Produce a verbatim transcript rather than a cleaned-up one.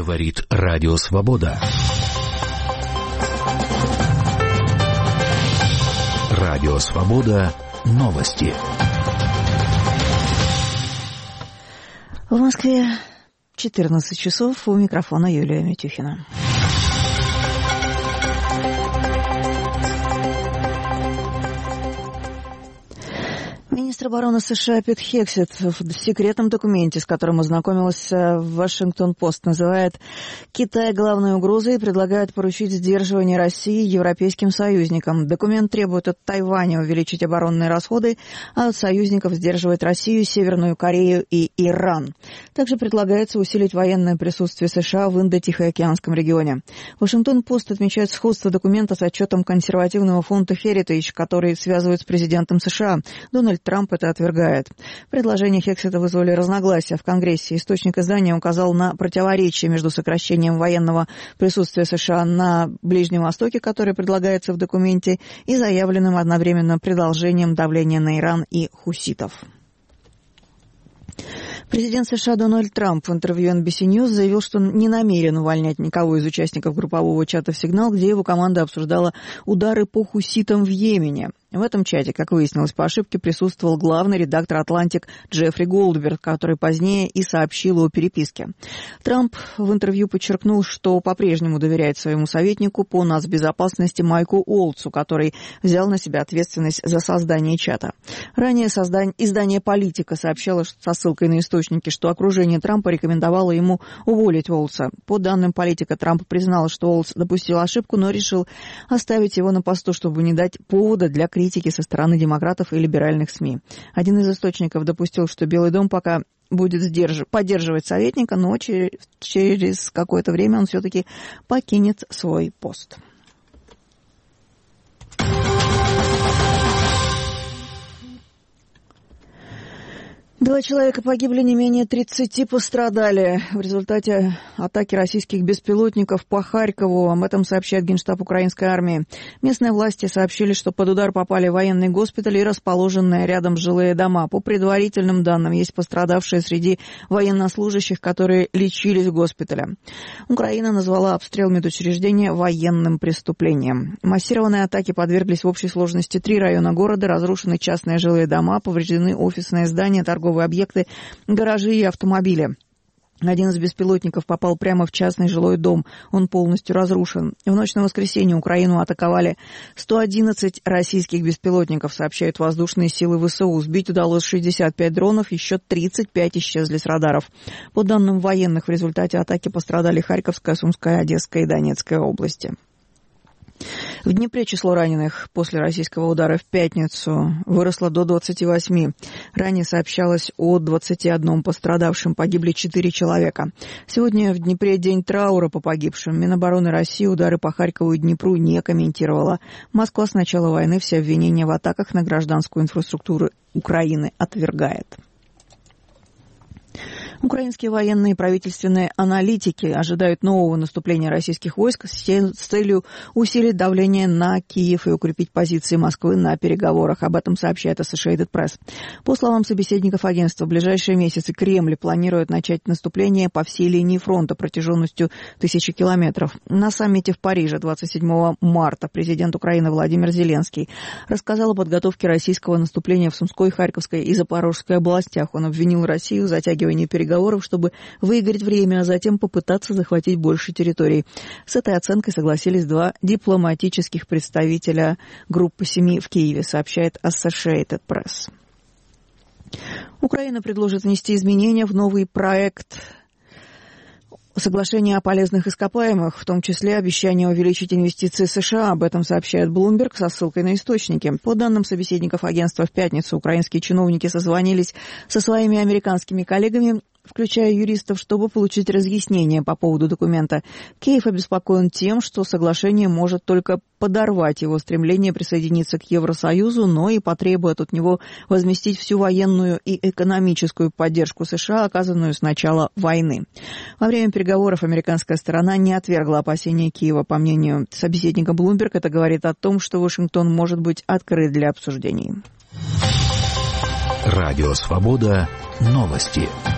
Говорит Радио Свобода. Радио Свобода. Новости. В Москве четырнадцать часов. У микрофона Юлия Митюхина. Министр обороны США Пит Хексет в секретном документе, с которым ознакомилась Вашингтон-Пост, называет Китай главной угрозой и предлагает поручить сдерживание России европейским союзникам. Документ требует от Тайваня увеличить оборонные расходы, а от союзников сдерживать Россию, Северную Корею и Иран. Также предлагается усилить военное присутствие США в Индо-Тихоокеанском регионе. Вашингтон-Пост отмечает сходство документа с отчетом консервативного фонда Heritage, который связывают с президентом США. Дональд Трамп это отвергает. Предложения Хексета вызвали разногласия в Конгрессе. Источник издания указал на противоречие между сокращением военного присутствия США на Ближнем Востоке, которое предлагается в документе, и заявленным одновременно продолжением давления на Иран и хуситов. Президент США Дональд Трамп в интервью эн би си News заявил, что он не намерен увольнять никого из участников группового чата в «Сигнал», где его команда обсуждала удары по хуситам в Йемене. В этом чате, как выяснилось по ошибке, присутствовал главный редактор «Атлантик» Джеффри Голдберг, который позднее и сообщил о переписке. Трамп в интервью подчеркнул, что по-прежнему доверяет своему советнику по нацбезопасности Майку Уолтсу, который взял на себя ответственность за создание чата. Ранее создание, издание «Политика» сообщало со ссылкой на источники, что окружение Трампа рекомендовало ему уволить Уолтса. По данным «Политика», Трамп признал, что Уолтс допустил ошибку, но решил оставить его на посту, чтобы не дать повода для критики со стороны демократов и либеральных СМИ. Один из источников допустил, что Белый дом пока будет сдерж... поддерживать советника, но через, через какое-то время он все-таки покинет свой пост. Два человека погибли, не менее тридцати пострадали в результате атаки российских беспилотников по Харькову. Об этом сообщает Генштаб украинской армии. Местные власти сообщили, что под удар попали военный госпиталь и расположенные рядом жилые дома. По предварительным данным, есть пострадавшие среди военнослужащих, которые лечились в госпитале. Украина назвала обстрел медучреждения военным преступлением. Массированной атаке подверглись в общей сложности три района города, разрушены частные жилые дома, повреждены офисные здания, торговые объекты, гаражи и автомобили. Один из беспилотников попал прямо в частный жилой дом. Он полностью разрушен. В ночь на воскресенье Украину атаковали сто одиннадцать российских беспилотников, сообщают воздушные силы ВСУ. Сбить удалось шестьдесят пять дронов, еще тридцать пять исчезли с радаров. По данным военных, в результате атаки пострадали Харьковская, Сумская, Одесская и Донецкая области. В Днепре число раненых после российского удара в пятницу выросло до двадцати восьми. Ранее сообщалось о двадцати одном пострадавшем, погибли четыре человека. Сегодня в Днепре день траура по погибшим. Минобороны России удары по Харькову и Днепру не комментировала. Москва с начала войны все обвинения в атаках на гражданскую инфраструктуру Украины отвергает. Украинские военные и правительственные аналитики ожидают нового наступления российских войск с целью усилить давление на Киев и укрепить позиции Москвы на переговорах. Об этом сообщает Associated Press. По словам собеседников агентства, в ближайшие месяцы Кремль планирует начать наступление по всей линии фронта протяженностью тысячи километров. На саммите в Париже двадцать седьмого марта президент Украины Владимир Зеленский рассказал о подготовке российского наступления в Сумской, Харьковской и Запорожской областях. Он обвинил Россию в затягивании переговоров, чтобы выиграть время, а затем попытаться захватить больше территорий. С этой оценкой согласились два дипломатических представителя группы семи в Киеве, сообщает Associated Press. Украина предложит внести изменения в новый проект соглашение о полезных ископаемых, в том числе обещание увеличить инвестиции США. Об этом сообщает Bloomberg со ссылкой на источники. По данным собеседников агентства, в пятницу украинские чиновники созвонились со своими американскими коллегами, включая юристов, чтобы получить разъяснение по поводу документа. Киев обеспокоен тем, что соглашение может только подорвать его стремление присоединиться к Евросоюзу, но и потребует от него возместить всю военную и экономическую поддержку США, оказанную с начала войны. Во время переговоров американская сторона не отвергла опасения Киева. По мнению собеседника Bloomberg, это говорит о том, что Вашингтон может быть открыт для обсуждений. Радио Свобода. Новости.